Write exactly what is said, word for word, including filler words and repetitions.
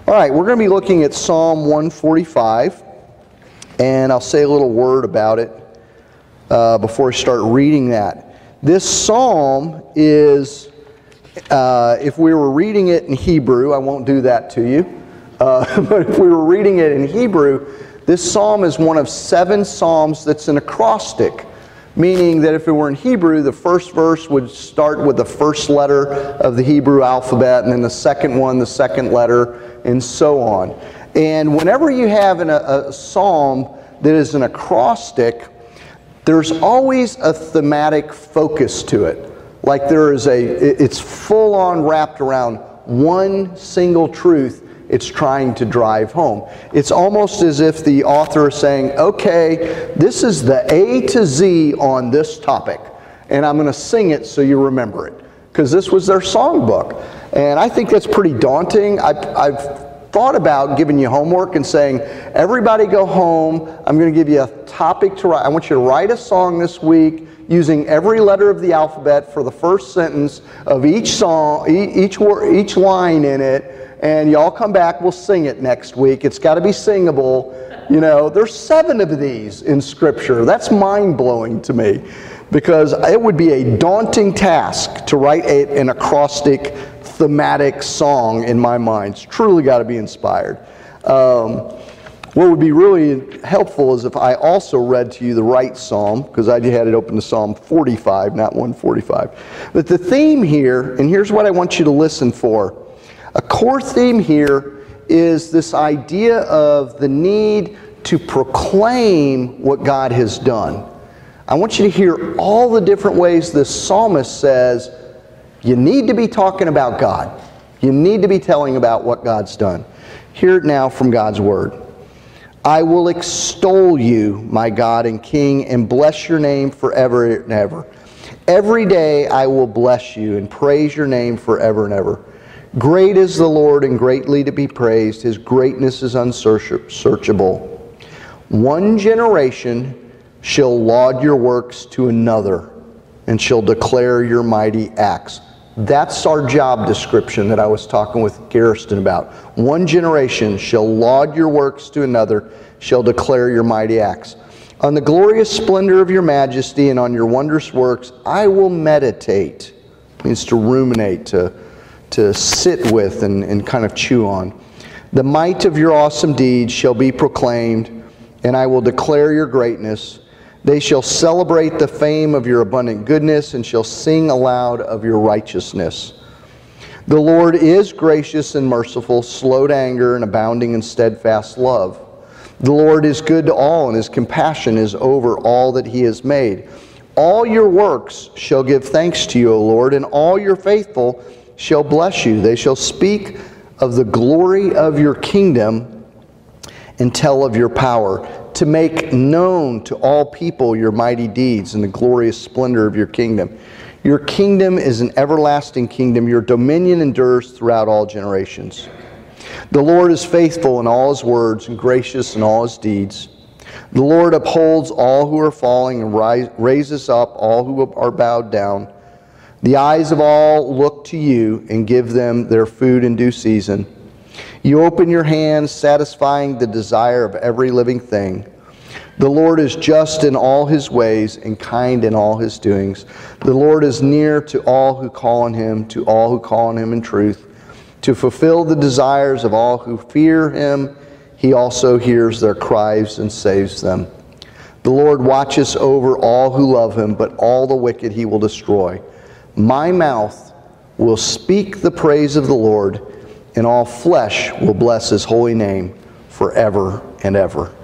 All right, we're going to be looking at Psalm one forty-five, and I'll say a little word about it uh, before I start reading that. This psalm is, uh, if we were reading it in Hebrew, I won't do that to you, uh, but if we were reading it in Hebrew, this psalm is one of seven psalms that's an acrostic, meaning that if it were in Hebrew, the first verse would start with the first letter of the Hebrew alphabet, and then the second one, the second letter, and so on. And whenever you have an, a, a psalm that is an acrostic, there's always a thematic focus to it. Like there is a, it's full on wrapped around one single truth it's trying to drive home. It's almost as if the author is saying, okay, this is the A to Z on this topic, and I'm going to sing it so you remember it. Because this was their songbook. And I think that's pretty daunting. I've, I've thought about giving you homework and saying, everybody go home, I'm going to give you a topic to write. I want you to write a song this week using every letter of the alphabet for the first sentence of each song, each, word, each line in it, and y'all come back, we'll sing it next week. It's got to be singable. You know, there's seven of these in Scripture. That's mind-blowing to me, because it would be a daunting task to write a, an acrostic, thematic song in my mind. It's truly got to be inspired. Um, what would be really helpful is if I also read to you the right psalm, because I had it open to Psalm forty-five, not one forty-five. But the theme here, and here's what I want you to listen for. A core theme here is this idea of the need to proclaim what God has done. I want you to hear all the different ways this psalmist says you need to be talking about God. You need to be telling about what God's done. Hear it now from God's Word. I will extol you, my God and King, and bless your name forever and ever. Every day I will bless you and praise your name forever and ever. Great is the Lord and greatly to be praised. His greatness is unsearchable. One generation shall laud your works to another and shall declare your mighty acts. That's our job description that I was talking with Garrison about. One generation shall laud your works to another, shall declare your mighty acts. On the glorious splendor of your majesty and on your wondrous works, I will meditate. It means to ruminate, to to sit with and, and kind of chew on. The might of your awesome deeds shall be proclaimed, and I will declare your greatness. They shall celebrate the fame of your abundant goodness and shall sing aloud of your righteousness. The Lord is gracious and merciful, slow to anger and abounding in steadfast love. The Lord is good to all, and his compassion is over all that he has made. All your works shall give thanks to you, O Lord, and all your faithful shall bless you. They shall speak of the glory of your kingdom and tell of your power, to make known to all people your mighty deeds and the glorious splendor of your kingdom. Your kingdom is an everlasting kingdom. Your dominion endures throughout all generations. The Lord is faithful in all his words and gracious in all his deeds. The Lord upholds all who are falling and rise, raises up all who are bowed down. The eyes of all look to you and give them their food in due season. You open your hands, satisfying the desire of every living thing. The Lord is just in all his ways and kind in all his doings. The Lord is near to all who call on him, to all who call on him in truth. To fulfill the desires of all who fear him, he also hears their cries and saves them. The Lord watches over all who love him, but all the wicked he will destroy. My mouth will speak the praise of the Lord, and all flesh will bless his holy name forever and ever.